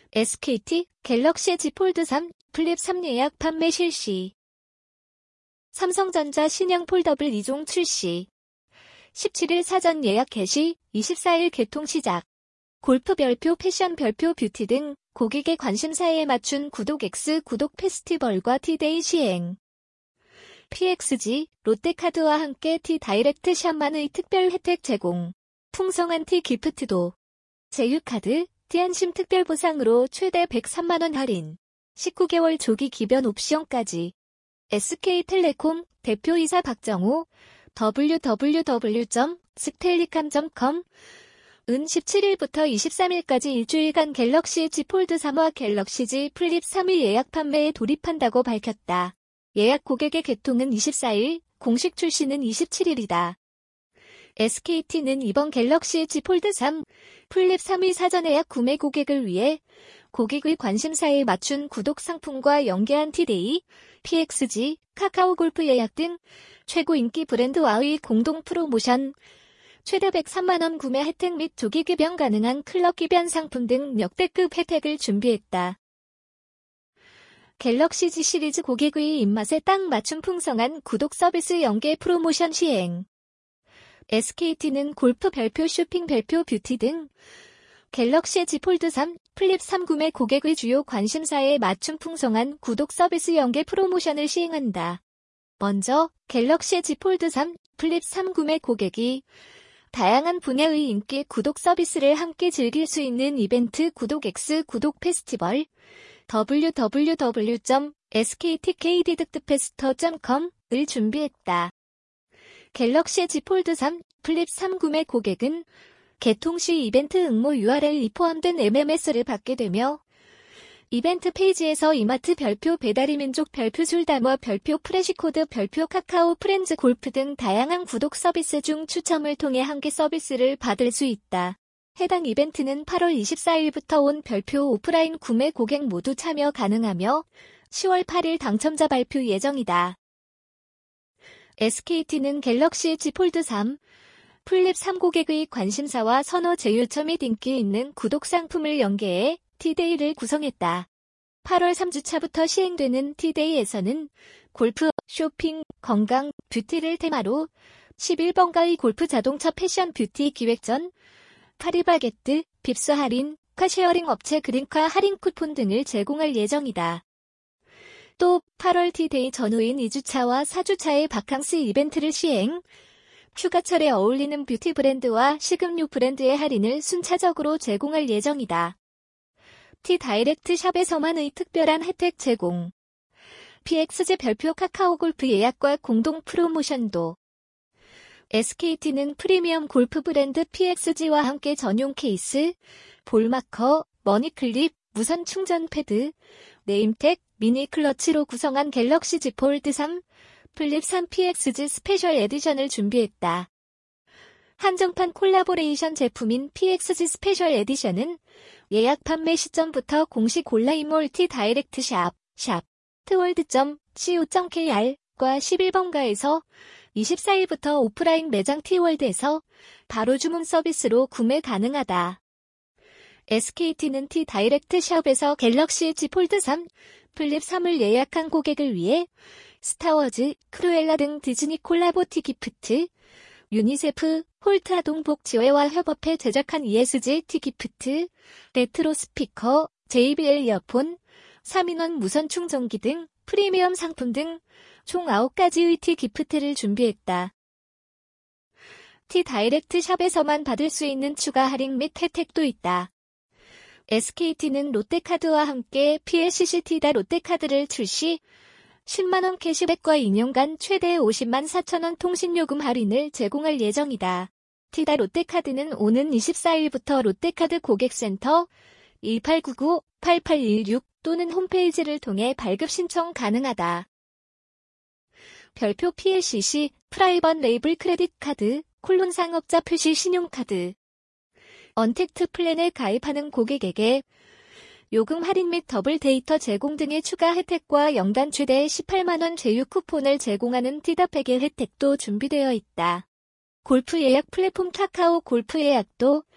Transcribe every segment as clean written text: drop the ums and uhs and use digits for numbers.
SKT 갤럭시 Z 폴드 3 플립 3 예약 판매 실시. 삼성전자 신형 폴더블 2종 출시. 17일 사전 예약 개시, 24일 개통 시작. 골프 별표, 패션 별표, 뷰티 등 고객의 관심사에 맞춘 구독 X 구독 페스티벌과 티데이 시행. PXG, 롯데카드와 함께 T다이렉트 샵만의 특별 혜택 제공. 풍성한 T기프트도. 제휴카드, T안심 특별 보상으로 최대 103만원 할인. 19개월 조기 기변 옵션까지. SK텔레콤 대표이사 박정호 www.sktellicom.com 은 17일부터 23일까지 일주일간 갤럭시 Z 폴드 3와 갤럭시 Z 플립 3의 예약 판매에 돌입한다고 밝혔다. 예약 고객의 개통은 24일, 공식 출시는 27일이다. SKT는 이번 갤럭시 Z 폴드 3, 플립 3의 사전 예약 구매 고객을 위해 고객의 관심사에 맞춘 구독 상품과 연계한 티데이, PXG, 카카오 골프 예약 등 최고 인기 브랜드와의 공동 프로모션, 최대 103만원 구매 혜택 및 조기 기변 가능한 클럽 기변 상품 등 역대급 혜택을 준비했다. 갤럭시 Z 시리즈 고객의 입맛에 딱 맞춘 풍성한 구독 서비스 연계 프로모션 시행. SKT는 골프 별표, 쇼핑 별표, 뷰티 등 갤럭시 Z 폴드 3, 플립 3 구매 고객의 주요 관심사에 맞춘 풍성한 구독 서비스 연계 프로모션을 시행한다. 먼저 갤럭시 Z 폴드 3, 플립 3 구매 고객이 다양한 분야의 인기 구독 서비스를 함께 즐길 수 있는 이벤트 구독 X 구독 페스티벌 www.sktkd득득페스터.com을 준비했다. 갤럭시 Z 폴드 3, 플립 3 구매 고객은 개통 시 이벤트 응모 URL이 포함된 MMS를 받게 되며 이벤트 페이지에서 이마트 별표, 배달의민족 별표, 술담화 별표, 프레시코드 별표, 카카오 프렌즈 골프 등 다양한 구독 서비스 중 추첨을 통해 한 개 서비스를 받을 수 있다. 해당 이벤트는 8월 24일부터 온 별표 오프라인 구매 고객 모두 참여 가능하며 10월 8일 당첨자 발표 예정이다. SKT는 갤럭시 Z 폴드 3, 플립 3 고객의 관심사와 선호 제휴처 및 인기 있는 구독 상품을 연계해 티데이를 구성했다. 8월 3주차부터 시행되는 티데이에서는 골프, 쇼핑, 건강, 뷰티를 테마로 11번가의 골프 자동차 패션 뷰티 기획전, 파리바게뜨, 빕스 할인, 카쉐어링 업체 그린카 할인 쿠폰 등을 제공할 예정이다. 또 8월 티데이 전후인 2주차와 4주차의 바캉스 이벤트를 시행, 휴가철에 어울리는 뷰티 브랜드와 식음료 브랜드의 할인을 순차적으로 제공할 예정이다. T다이렉트 샵에서만의 특별한 혜택 제공. PXG 별표 카카오 골프 예약과 공동 프로모션도. SKT는 프리미엄 골프 브랜드 PXG와 함께 전용 케이스, 볼마커, 머니클립, 무선 충전 패드, 네임택, 미니 클러치로 구성한 갤럭시 Z 폴드 3, 플립 3 PXG 스페셜 에디션을 준비했다. 한정판 콜라보레이션 제품인 PXG 스페셜 에디션은 예약 판매 시점부터 공식 온라인몰 T다이렉트 샵 tworld.co.kr과 11번가에서 24일부터 오프라인 매장 T월드에서 바로 주문 서비스로 구매 가능하다. SKT는 T다이렉트 샵에서 갤럭시 Z 폴드 3, 플립 3을 예약한 고객을 위해 스타워즈, 크루엘라 등 디즈니 콜라보 T기프트, 유니세프, 홀트 아동복지회와 협업해 제작한 ESG T기프트, 레트로 스피커, JBL 이어폰, 3인원 무선 충전기 등 프리미엄 상품 등 총 9가지의 T기프트를 준비했다. T다이렉트 샵에서만 받을 수 있는 추가 할인 및 혜택도 있다. SKT는 롯데카드와 함께 PLCC T다 롯데카드를 출시, 10만원 캐시백과 2년간 최대 50만 4천원 통신요금 할인을 제공할 예정이다. T다 롯데카드는 오는 24일부터 롯데카드 고객센터 1899-8816 또는 홈페이지를 통해 발급 신청 가능하다. 별표 PLCC 프라이빗 레이블 크레딧 카드, 콜론 상업자 표시 신용카드. 언택트 플랜에 가입하는 고객에게 요금 할인 및 더블 데이터 제공 등의 추가 혜택과 연간 최대 18만원 제휴 쿠폰을 제공하는 T다팩의 혜택도 준비되어 있다. 골프 예약 플랫폼 카카오 골프 예약도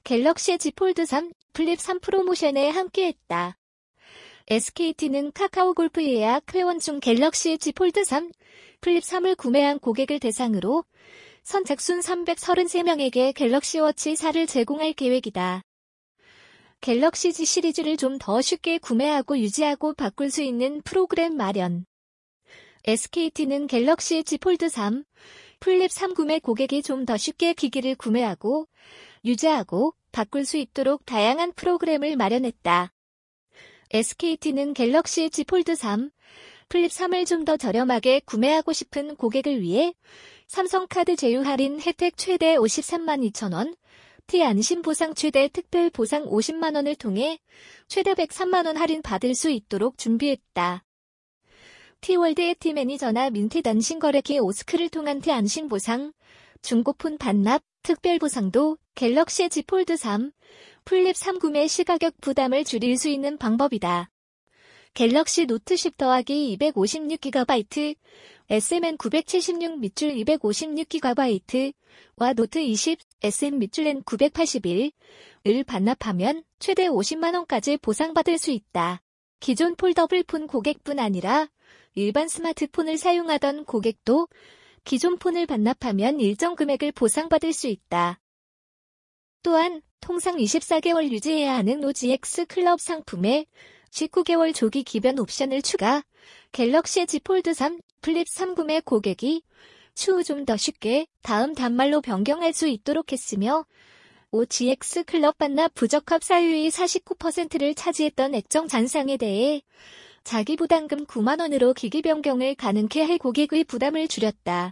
갤럭시 Z 폴드 3 플립 3 프로모션에 함께했다. SKT는 카카오 골프 예약 회원 중 갤럭시 Z 폴드 3 플립 3을 구매한 고객을 대상으로 선착순 333명에게 갤럭시 워치 4를 제공할 계획이다. 갤럭시 Z 시리즈를 좀 더 쉽게 구매하고 유지하고 바꿀 수 있는 프로그램 마련. SKT는 갤럭시 Z 폴드 3 플립 3 구매 고객이 좀 더 쉽게 기기를 구매하고 유지하고 바꿀 수 있도록 다양한 프로그램을 마련했다. SKT는 갤럭시 Z 폴드 3 플립 3을 좀 더 저렴하게 구매하고 싶은 고객을 위해 삼성카드 제휴 할인 혜택 최대 53만 2천 원, T 안심 보상 최대 특별 보상 50만 원을 통해 최대 103만 원 할인 받을 수 있도록 준비했다. T월드의 T 매니저나 민티 단신 거래기 오스크를 통한 T 안심 보상, 중고폰 반납, 특별 보상도 갤럭시 Z 폴드 3 플립 3 구매 시가격 부담을 줄일 수 있는 방법이다. 갤럭시 노트 10 더하기 256GB, SMN 976 밑줄 256GB와 노트 20, SM 밑줄 N 981을 반납하면 최대 50만원까지 보상받을 수 있다. 기존 폴더블 폰 고객뿐 아니라 일반 스마트폰을 사용하던 고객도 기존 폰을 반납하면 일정 금액을 보상받을 수 있다. 또한 통상 24개월 유지해야 하는 OGX 클럽 상품에 19개월 조기 기변 옵션을 추가, 갤럭시 Z 폴드 3 플립 3 구매 고객이 추후 좀 더 쉽게 다음 단말로 변경할 수 있도록 했으며, OGX 클럽 반납 부적합 사유의 49%를 차지했던 액정 잔상에 대해 자기 부담금 9만 원으로 기기 변경을 가능케 해 고객의 부담을 줄였다.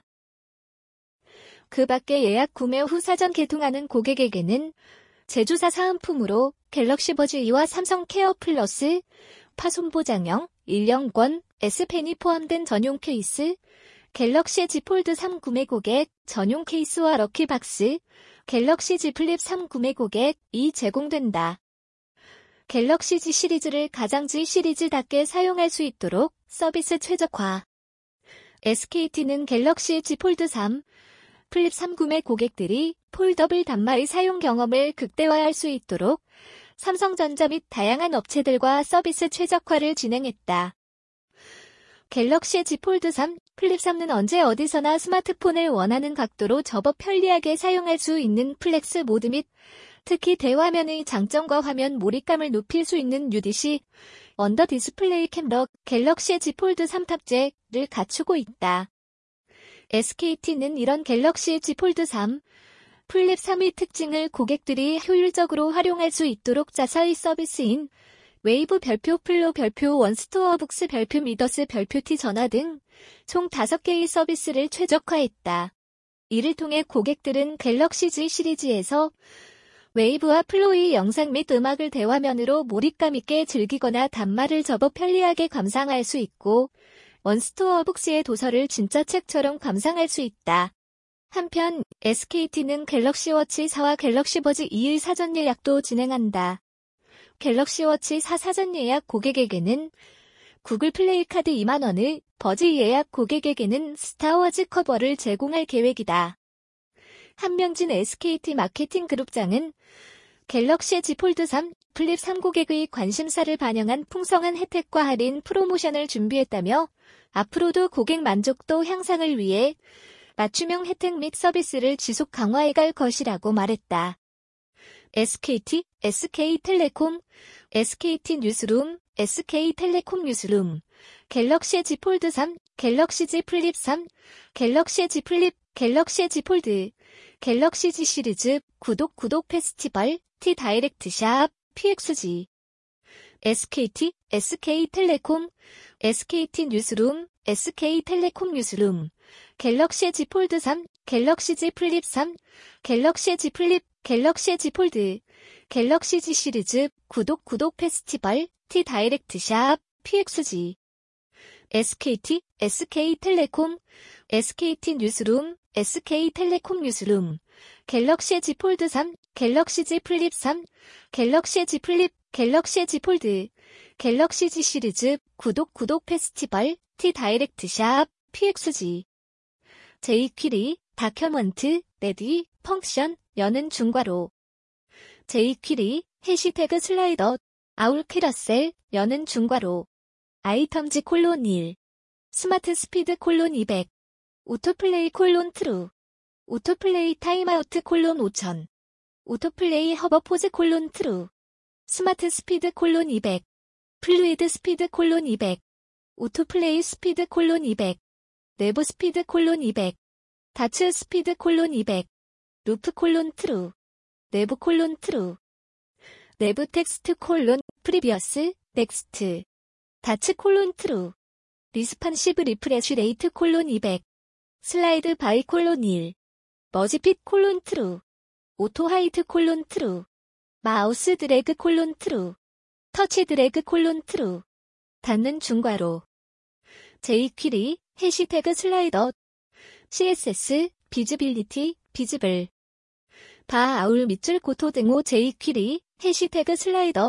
그 밖에 예약 구매 후 사전 개통하는 고객에게는 제조사 사은품으로 갤럭시 버즈 2와 삼성 케어 플러스, 파손 보장형, 1년권, S펜이 포함된 전용 케이스, 갤럭시 Z 폴드 3 구매 고객 전용 케이스와 럭키박스, 갤럭시 Z 플립 3 구매 고객이 제공된다. 갤럭시 Z 시리즈를 가장 Z 시리즈답게 사용할 수 있도록 서비스 최적화. SKT는 갤럭시 Z 폴드 3 플립 3 구매 고객들이 폴더블 단마의 사용 경험을 극대화할 수 있도록 삼성전자 및 다양한 업체들과 서비스 최적화를 진행했다. 갤럭시 Z 폴드 3 플립 3는 언제 어디서나 스마트폰을 원하는 각도로 접어 편리하게 사용할 수 있는 플렉스 모드 및 특히 대화면의 장점과 화면 몰입감을 높일 수 있는 UDC, 언더 디스플레이 캠러 갤럭시 Z 폴드 3 탑재를 갖추고 있다. SKT는 이런 갤럭시 Z 폴드 3 플립 3의 특징을 고객들이 효율적으로 활용할 수 있도록 자사의 서비스인 웨이브 별표 플로 별표 원스토어북스 별표 미더스 별표 T 전화 등 총 5개의 서비스를 최적화했다. 이를 통해 고객들은 갤럭시 Z 시리즈에서 웨이브와 플로의 영상 및 음악을 대화면으로 몰입감 있게 즐기거나 단말을 접어 편리하게 감상할 수 있고 원스토어북스의 도서를 진짜 책처럼 감상할 수 있다. 한편 SKT는 갤럭시 워치 4와 갤럭시 버즈 2의 사전 예약도 진행한다. 갤럭시 워치 4 사전 예약 고객에게는 구글 플레이 카드 2만 원을, 버즈 예약 고객에게는 스타워즈 커버를 제공할 계획이다. 한명진 SKT 마케팅 그룹장은 갤럭시 Z 폴드 3 플립 3 고객의 관심사를 반영한 풍성한 혜택과 할인 프로모션을 준비했다며 앞으로도 고객 만족도 향상을 위해 맞춤형 혜택 및 서비스를 지속 강화해 갈 것이라고 말했다. SKT, SK텔레콤, SKT 뉴스룸, SK텔레콤 뉴스룸, 갤럭시 Z 폴드 3, 갤럭시 Z 플립 3, 갤럭시 Z 플립, 갤럭시 Z 폴드, 갤럭시 Z 시리즈, 구독 페스티벌, T 다이렉트 샵, PXG. SKT, SK텔레콤, SKT 뉴스룸, SK텔레콤 뉴스룸, 갤럭시 Z 폴드 3, 갤럭시 Z 플립 3, 갤럭시 Z 플립, 갤럭시 Z 폴드, 갤럭시 Z 시리즈, 구독 페스티벌, T 다이렉트 샵, PXG. SKT, SK텔레콤, SKT 뉴스룸, SK텔레콤 뉴스룸, 갤럭시 Z 폴드 3, 갤럭시 Z 플립 3, 갤럭시 Z 플립, 갤럭시 Z 폴드, 갤럭시 Z 시리즈, 구독 페스티벌, T 다이렉트 샵, PXG. jQuery, 다큐먼트, 레디, 펑션, 여는 중괄호. 제이퀴리, 해시태그 슬라이더, 아울 캐러셀, 여는 중괄호, 아이텀즈 콜론 1, 스마트 스피드 콜론 200, 오토플레이 콜론 트루, 오토플레이 타임아우트 콜론 5000, 오토플레이 허버포즈 콜론 트루, 스마트 스피드 콜론 200, 플루이드 스피드 콜론 200, 오토플레이 스피드 콜론 200, 내부 스피드 콜론 200, 다츠 스피드 콜론 200, 루프 콜론 트루, 내부 콜론 트루, 내부 텍스트 콜론 프리비어스, 넥스트, 다츠 콜론 트루, 리스판시브 리프레쉬 레이트 콜론 200, 슬라이드 바이 콜론 1, 머지핏 콜론 트루, 오토 하이트 콜론 트루, 마우스 드래그 콜론 트루, 터치 드래그 콜론 트루, 닫는 중괄호, 제이퀴리, 해시태그 슬라이더, CSS, 비즈빌리티, 비즈블, 바 아울 밑줄 고토 등호 제이퀴리, 해시태그 슬라이더,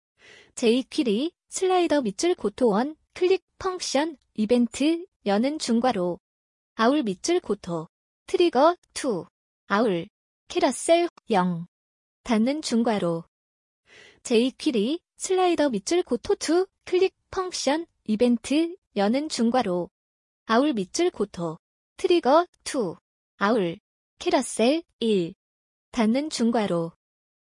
제이퀴리, 슬라이더 밑줄 고토 1, 클릭 펑션, 이벤트, 여는 중괄호, 아울 밑줄 고토, 트리거, 2, 아울, 캐러셀, 0, 닫는 중괄호, 제이퀴리, 슬라이더 밑줄 고토 2, 클릭 펑션, 이벤트, 여는 중괄호, 아울 밑줄 고토, 트리거, 2, 아울, 캐러셀, 1, 닫는 중괄호,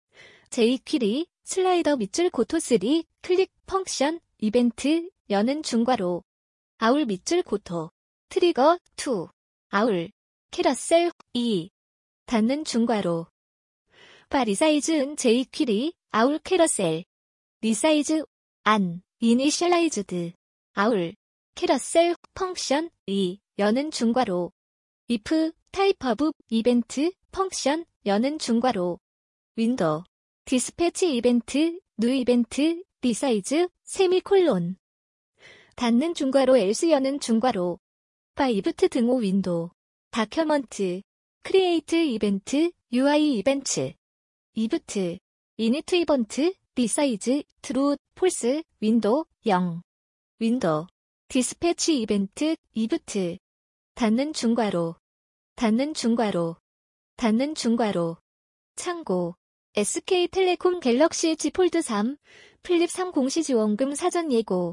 제이퀴리, 슬라이더 밑줄 고토 3, 클릭 펑션, 이벤트, 여는 중괄호, 아울 밑줄 고토, 트리거, 2, 아울, 캐러셀, 2, 닫는 중괄호, 바 리사이즈은 제이퀴리, 아울 캐러셀, 리사이즈, 안, 이니셜라이즈드, 아울, 캐러셀, 펑션, 2, 여는 중괄호, if, 타입 오브, 이벤트, 펑션, 여는 중괄호, 윈도우, 디스패치 이벤트, 뉴 이벤트, 리사이즈, 세미콜론, 닫는 중괄호 else 여는 중괄호, 바 이브트 등호 윈도우, 다큐먼트, 크리에이트 이벤트, UI 이벤트, 이브트, 이니트 이번트, 리사이즈, 트루, 폴스, 윈도우, 0, 윈도우, 디스패치 이벤트, 이브트, 닫는 중괄호, 닫는 중괄호, 닫는 중괄호, 참고, SK텔레콤 갤럭시 Z 폴드 3, 플립 3 공시지원금 사전 예고.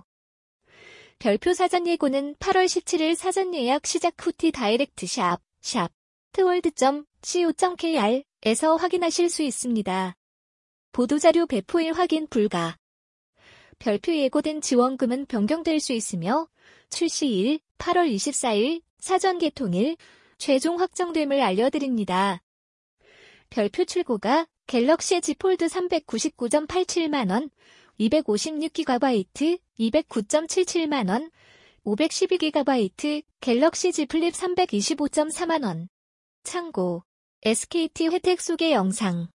별표 사전 예고는 8월 17일 사전 예약 시작 후 T 다이렉트 샵 tworld.co.kr에서 확인하실 수 있습니다. 보도자료 배포일 확인 불가. 별표 예고된 지원금은 변경될 수 있으며 출시일 8월 24일 사전 개통일 최종 확정됨을 알려드립니다. 별표 출고가 갤럭시 Z 폴드 399.87만원, 256GB, 209.77만원, 512GB, 갤럭시 Z 플립 325.4만원. 참고, SKT 혜택 소개 영상.